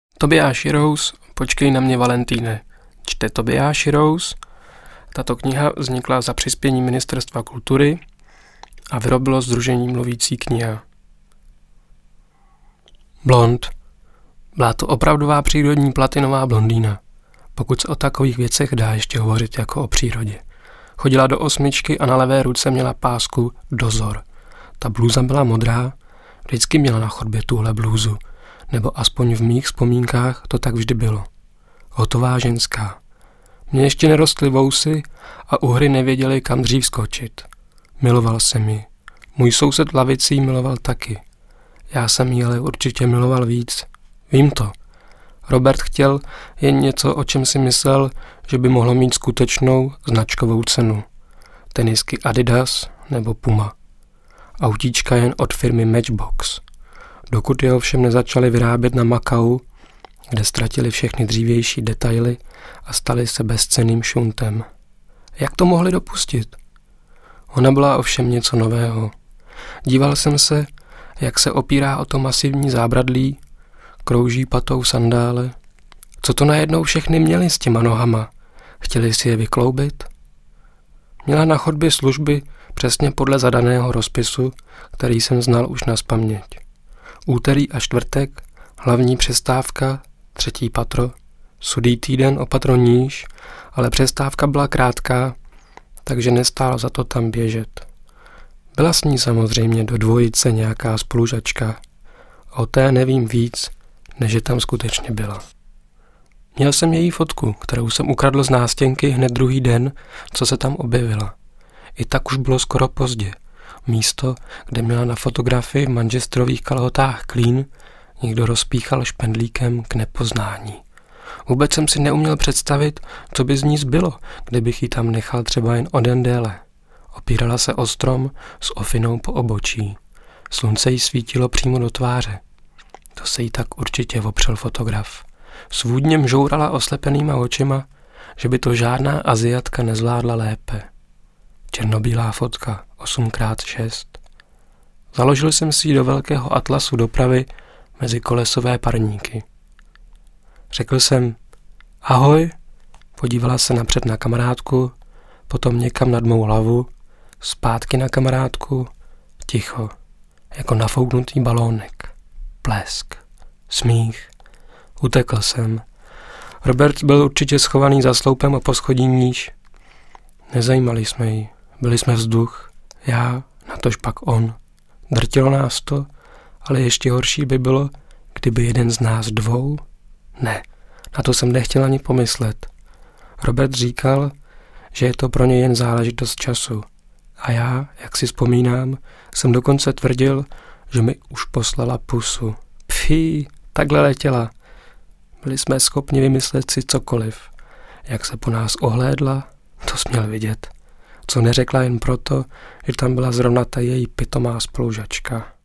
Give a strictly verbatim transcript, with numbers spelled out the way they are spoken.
Tobiáš Rose, Počkej na mě, Valentýne. Čte Tobiáš Rose. Tato kniha vznikla za přispění Ministerstva kultury a vyrobilo sdružení Mluvící kniha. Blond. Byla to opravdová přírodní platinová blondýna, pokud se o takových věcech dá ještě hovořit jako o přírodě. Chodila do osmičky a na levé ruce měla pásku Dozor. Ta blůza byla modrá, vždycky měla na chodbě tuhle blůzu, nebo aspoň v mých vzpomínkách to tak vždy bylo. Hotová ženská. Mně ještě nerostly vousy a uhry nevěděli, kam dřív skočit. Miloval jsem ji. Můj soused lavicí miloval taky. Já jsem ji ale určitě miloval víc. Vím to. Robert chtěl jen něco, o čem si myslel, že by mohlo mít skutečnou značkovou cenu. Tenisky Adidas nebo Puma. Autíčka jen od firmy Matchbox. Dokud je ovšem nezačali vyrábět na Makau, kde ztratili všechny dřívější detaily a stali se bezcenným šuntem. Jak to mohli dopustit? Ona byla ovšem něco nového. Díval jsem se, jak se opírá o to masivní zábradlí, krouží patou sandále. Co to najednou všechny měli s těma nohama? Chtěli si je vykloubit? Měla na chodbě služby přesně podle zadaného rozpisu, který jsem znal už nazpaměť. Úterý a čtvrtek, hlavní přestávka, třetí patro, sudý týden o patro níž, ale přestávka byla krátká, takže nestálo za to tam běžet. Byla s ní samozřejmě do dvojice nějaká spolužačka. O té nevím víc, než že tam skutečně byla. Měl jsem její fotku, kterou jsem ukradl z nástěnky hned druhý den, co se tam objevila. I tak už bylo skoro pozdě. Místo, kde měla na fotografii v manžestrových kalhotách klín, někdo rozpíchal špendlíkem k nepoznání. Vůbec jsem si neuměl představit, co by z ní zbylo, kdybych ji tam nechal třeba jen o den déle. Opírala se o strom s ofinou po obočí. Slunce jí svítilo přímo do tváře. To se jí tak určitě opřel fotograf. Svůdně mžourala oslepenýma očima, že by to žádná Aziatka nezvládla lépe. Černobílá fotka, osm krát šest. Založil jsem si ji do velkého atlasu dopravy mezi kolesové parníky. Řekl jsem ahoj, podívala se napřed na kamarádku, potom někam nad mou hlavu, zpátky na kamarádku, ticho, jako nafouknutý balónek. Plesk, smích. Utekl jsem. Robert byl určitě schovaný za sloupem a poschodí níž. Nezajímali jsme ji. Byli jsme vzduch. Já, natož pak on. Drtilo nás to, ale ještě horší by bylo, kdyby jeden z nás dvou... Ne, na to jsem nechtěl ani pomyslet. Robert říkal, že je to pro ně jen záležitost času. A já, jak si vzpomínám, jsem dokonce tvrdil, že mi už poslala pusu. Pfí, takhle letěla. Byli jsme schopni vymyslet si cokoliv. Jak se po nás ohlédla, to směl vidět. Co neřekla jen proto, že tam byla zrovna ta její pitomá spolužačka.